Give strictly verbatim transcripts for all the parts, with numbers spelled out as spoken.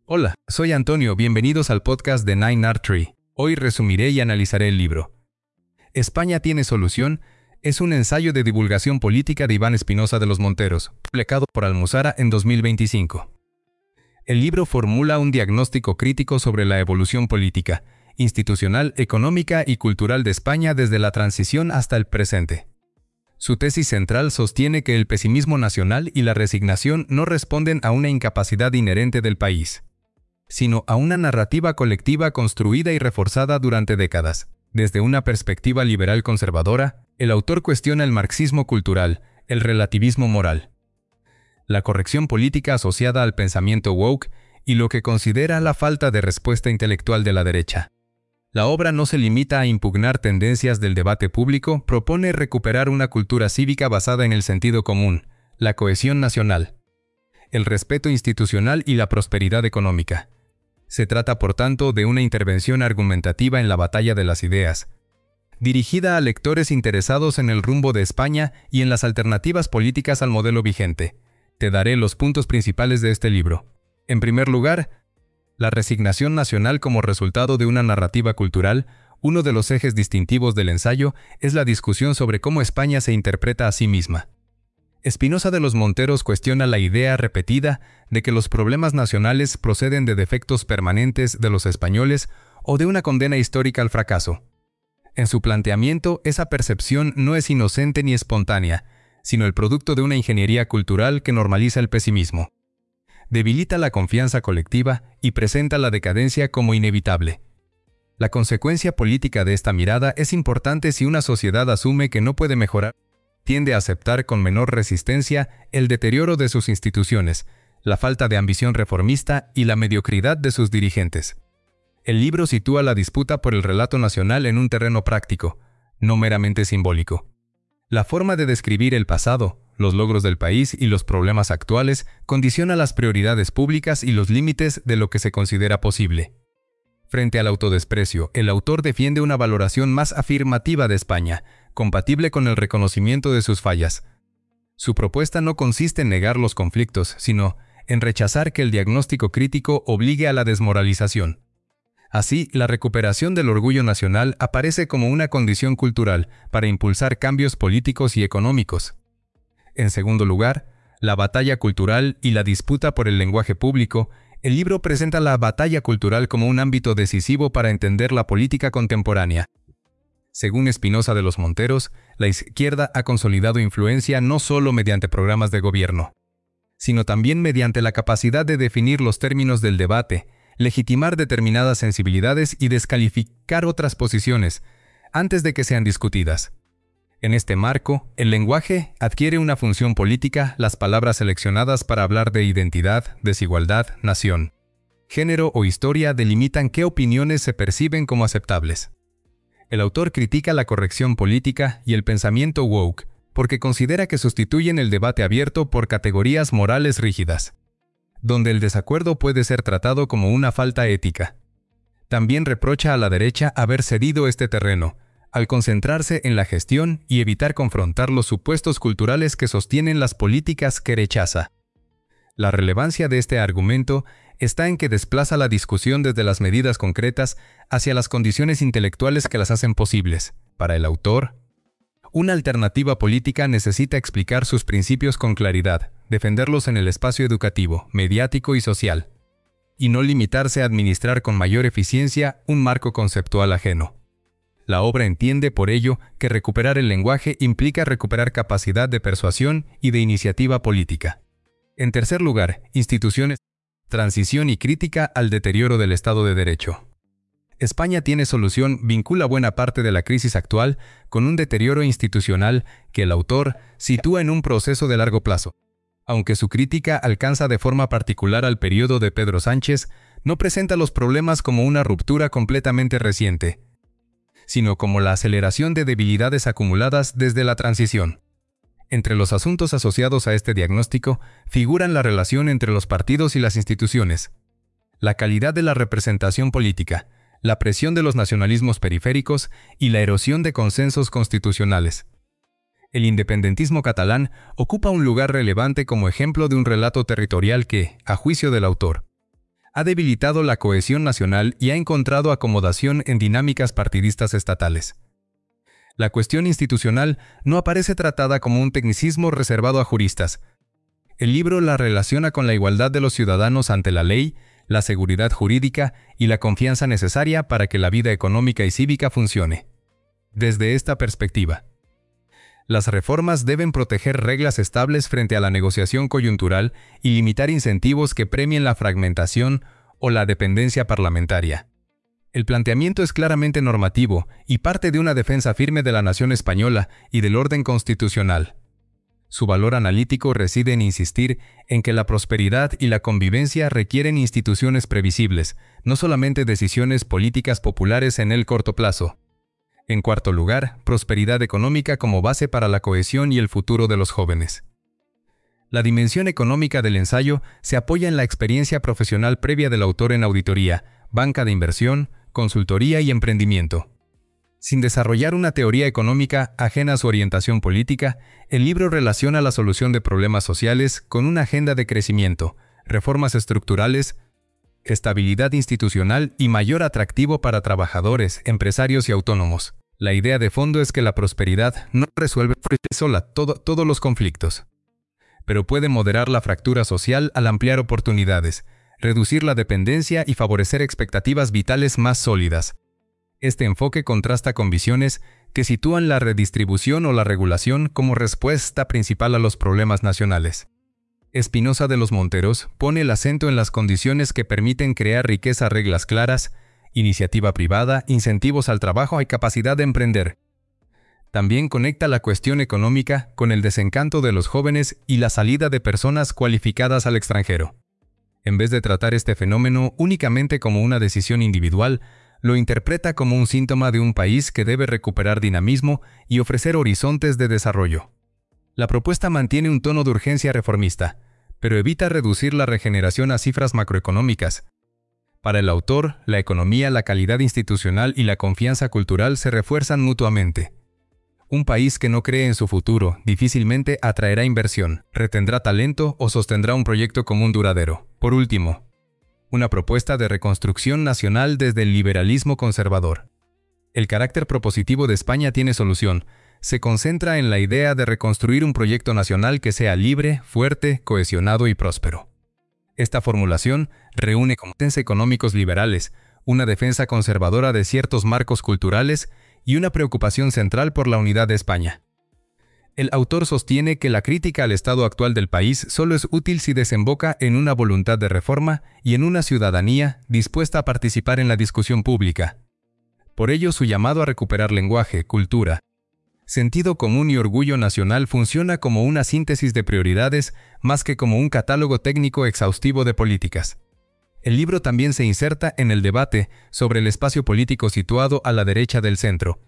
Hola, soy Antonio, bienvenidos al podcast de Nine Art Tree. Hoy resumiré y analizaré el libro. España tiene solución es un ensayo de divulgación política de Iván Espinosa de los Monteros, publicado por Almuzara en dos mil veinticinco. El libro formula un diagnóstico crítico sobre la evolución política, institucional, económica y cultural de España desde la transición hasta el presente. Su tesis central sostiene que el pesimismo nacional y la resignación no responden a una incapacidad inherente del país, sino a una narrativa colectiva construida y reforzada durante décadas. Desde una perspectiva liberal conservadora, el autor cuestiona el marxismo cultural, el relativismo moral, la corrección política asociada al pensamiento woke y lo que considera la falta de respuesta intelectual de la derecha. La obra no se limita a impugnar tendencias del debate público, propone recuperar una cultura cívica basada en el sentido común, la cohesión nacional, el respeto institucional y la prosperidad económica. Se trata, por tanto, de una intervención argumentativa en la batalla de las ideas, dirigida a lectores interesados en el rumbo de España y en las alternativas políticas al modelo vigente. Te daré los puntos principales de este libro. En primer lugar, la resignación nacional como resultado de una narrativa cultural. Uno de los ejes distintivos del ensayo es la discusión sobre cómo España se interpreta a sí misma. Espinosa de los Monteros cuestiona la idea repetida de que los problemas nacionales proceden de defectos permanentes de los españoles o de una condena histórica al fracaso. En su planteamiento, esa percepción no es inocente ni espontánea, sino el producto de una ingeniería cultural que normaliza el pesimismo, debilita la confianza colectiva y presenta la decadencia como inevitable. La consecuencia política de esta mirada es importante si una sociedad asume que no puede mejorar, tiende a aceptar con menor resistencia el deterioro de sus instituciones, la falta de ambición reformista y la mediocridad de sus dirigentes. El libro sitúa la disputa por el relato nacional en un terreno práctico, no meramente simbólico. La forma de describir el pasado, los logros del país y los problemas actuales condiciona las prioridades públicas y los límites de lo que se considera posible. Frente al autodesprecio, el autor defiende una valoración más afirmativa de España, compatible con el reconocimiento de sus fallas. Su propuesta no consiste en negar los conflictos, sino en rechazar que el diagnóstico crítico obligue a la desmoralización. Así, la recuperación del orgullo nacional aparece como una condición cultural para impulsar cambios políticos y económicos. En segundo lugar, la batalla cultural y la disputa por el lenguaje público. El libro presenta la batalla cultural como un ámbito decisivo para entender la política contemporánea. Según Espinosa de los Monteros, la izquierda ha consolidado influencia no solo mediante programas de gobierno, sino también mediante la capacidad de definir los términos del debate, legitimar determinadas sensibilidades y descalificar otras posiciones antes de que sean discutidas. En este marco, el lenguaje adquiere una función política, las palabras seleccionadas para hablar de identidad, desigualdad, nación, género o historia delimitan qué opiniones se perciben como aceptables. El autor critica la corrección política y el pensamiento woke porque considera que sustituyen el debate abierto por categorías morales rígidas, donde el desacuerdo puede ser tratado como una falta ética. También reprocha a la derecha haber cedido este terreno, al concentrarse en la gestión y evitar confrontar los supuestos culturales que sostienen las políticas que rechaza. La relevancia de este argumento está en que desplaza la discusión desde las medidas concretas hacia las condiciones intelectuales que las hacen posibles. Para el autor, una alternativa política necesita explicar sus principios con claridad, defenderlos en el espacio educativo, mediático y social, y no limitarse a administrar con mayor eficiencia un marco conceptual ajeno. La obra entiende, por ello, que recuperar el lenguaje implica recuperar capacidad de persuasión y de iniciativa política. En tercer lugar, instituciones, transición y crítica al deterioro del Estado de Derecho. España tiene solución vincula buena parte de la crisis actual con un deterioro institucional que el autor sitúa en un proceso de largo plazo. Aunque su crítica alcanza de forma particular al periodo de Pedro Sánchez, no presenta los problemas como una ruptura completamente reciente, sino como la aceleración de debilidades acumuladas desde la transición. Entre los asuntos asociados a este diagnóstico figuran la relación entre los partidos y las instituciones, la calidad de la representación política, la presión de los nacionalismos periféricos y la erosión de consensos constitucionales. El independentismo catalán ocupa un lugar relevante como ejemplo de un relato territorial que, a juicio del autor, ha debilitado la cohesión nacional y ha encontrado acomodación en dinámicas partidistas estatales. La cuestión institucional no aparece tratada como un tecnicismo reservado a juristas. El libro la relaciona con la igualdad de los ciudadanos ante la ley, la seguridad jurídica y la confianza necesaria para que la vida económica y cívica funcione. Desde esta perspectiva, las reformas deben proteger reglas estables frente a la negociación coyuntural y limitar incentivos que premien la fragmentación o la dependencia parlamentaria. El planteamiento es claramente normativo y parte de una defensa firme de la nación española y del orden constitucional. Su valor analítico reside en insistir en que la prosperidad y la convivencia requieren instituciones previsibles, no solamente decisiones políticas populares en el corto plazo. En cuarto lugar, prosperidad económica como base para la cohesión y el futuro de los jóvenes. La dimensión económica del ensayo se apoya en la experiencia profesional previa del autor en auditoría, banca de inversión, consultoría y emprendimiento. Sin desarrollar una teoría económica ajena a su orientación política, el libro relaciona la solución de problemas sociales con una agenda de crecimiento, reformas estructurales, estabilidad institucional y mayor atractivo para trabajadores, empresarios y autónomos. La idea de fondo es que la prosperidad no resuelve por sí sola todo, todos los conflictos, pero puede moderar la fractura social al ampliar oportunidades, reducir la dependencia y favorecer expectativas vitales más sólidas. Este enfoque contrasta con visiones que sitúan la redistribución o la regulación como respuesta principal a los problemas nacionales. Espinosa de los Monteros pone el acento en las condiciones que permiten crear riqueza, reglas claras, iniciativa privada, incentivos al trabajo y capacidad de emprender. También conecta la cuestión económica con el desencanto de los jóvenes y la salida de personas cualificadas al extranjero. En vez de tratar este fenómeno únicamente como una decisión individual, lo interpreta como un síntoma de un país que debe recuperar dinamismo y ofrecer horizontes de desarrollo. La propuesta mantiene un tono de urgencia reformista, pero evita reducir la regeneración a cifras macroeconómicas. Para el autor, la economía, la calidad institucional y la confianza cultural se refuerzan mutuamente. Un país que no cree en su futuro difícilmente atraerá inversión, retendrá talento o sostendrá un proyecto común duradero. Por último, una propuesta de reconstrucción nacional desde el liberalismo conservador. El carácter propositivo de España tiene solución. Se concentra en la idea de reconstruir un proyecto nacional que sea libre, fuerte, cohesionado y próspero. Esta formulación reúne componentes económicos liberales, una defensa conservadora de ciertos marcos culturales y una preocupación central por la unidad de España. El autor sostiene que la crítica al estado actual del país solo es útil si desemboca en una voluntad de reforma y en una ciudadanía dispuesta a participar en la discusión pública. Por ello, su llamado a recuperar lenguaje, cultura, sentido común y orgullo nacional funciona como una síntesis de prioridades más que como un catálogo técnico exhaustivo de políticas. El libro también se inserta en el debate sobre el espacio político situado a la derecha del centro,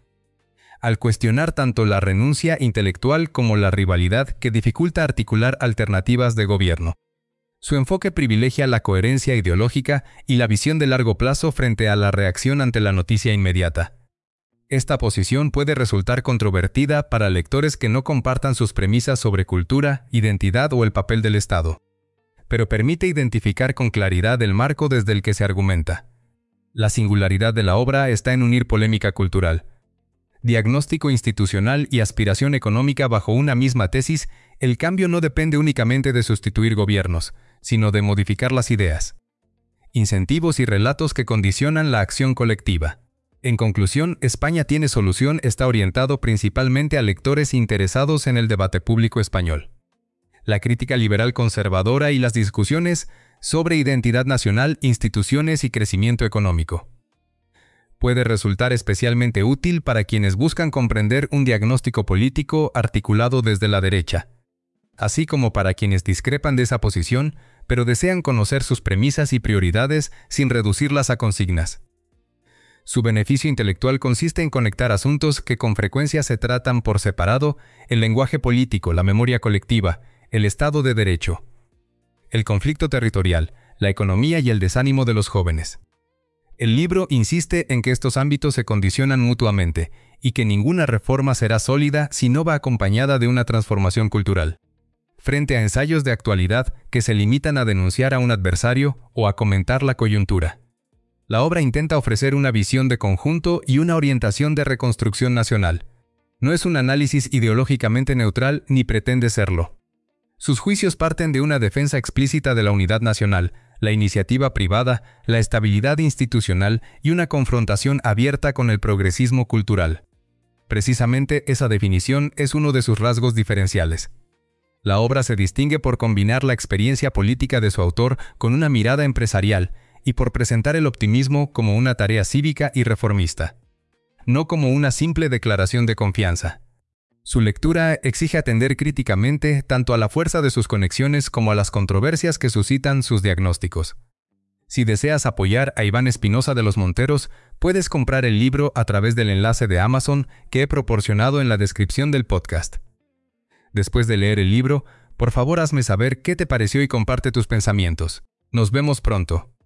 al cuestionar tanto la renuncia intelectual como la rivalidad que dificulta articular alternativas de gobierno. Su enfoque privilegia la coherencia ideológica y la visión de largo plazo frente a la reacción ante la noticia inmediata. Esta posición puede resultar controvertida para lectores que no compartan sus premisas sobre cultura, identidad o el papel del Estado, pero permite identificar con claridad el marco desde el que se argumenta. La singularidad de la obra está en unir polémica cultural, diagnóstico institucional y aspiración económica bajo una misma tesis. El cambio no depende únicamente de sustituir gobiernos, sino de modificar las ideas, incentivos y relatos que condicionan la acción colectiva. En conclusión, España tiene solución está orientado principalmente a lectores interesados en el debate público español, la crítica liberal conservadora y las discusiones sobre identidad nacional, instituciones y crecimiento económico. Puede resultar especialmente útil para quienes buscan comprender un diagnóstico político articulado desde la derecha, así como para quienes discrepan de esa posición, pero desean conocer sus premisas y prioridades sin reducirlas a consignas. Su beneficio intelectual consiste en conectar asuntos que con frecuencia se tratan por separado: el lenguaje político, la memoria colectiva, el Estado de Derecho, el conflicto territorial, la economía y el desánimo de los jóvenes. El libro insiste en que estos ámbitos se condicionan mutuamente y que ninguna reforma será sólida si no va acompañada de una transformación cultural. frente a ensayos de actualidad que se limitan a denunciar a un adversario o a comentar la coyuntura. La obra intenta ofrecer una visión de conjunto y una orientación de reconstrucción nacional. No es un análisis ideológicamente neutral ni pretende serlo. Sus juicios parten de una defensa explícita de la unidad nacional, la iniciativa privada, la estabilidad institucional y una confrontación abierta con el progresismo cultural. Precisamente esa definición es uno de sus rasgos diferenciales. La obra se distingue por combinar la experiencia política de su autor con una mirada empresarial y por presentar el optimismo como una tarea cívica y reformista, no como una simple declaración de confianza. Su lectura exige atender críticamente tanto a la fuerza de sus conexiones como a las controversias que suscitan sus diagnósticos. Si deseas apoyar a Iván Espinosa de los Monteros, puedes comprar el libro a través del enlace de Amazon que he proporcionado en la descripción del podcast. Después de leer el libro, por favor hazme saber qué te pareció y comparte tus pensamientos. Nos vemos pronto.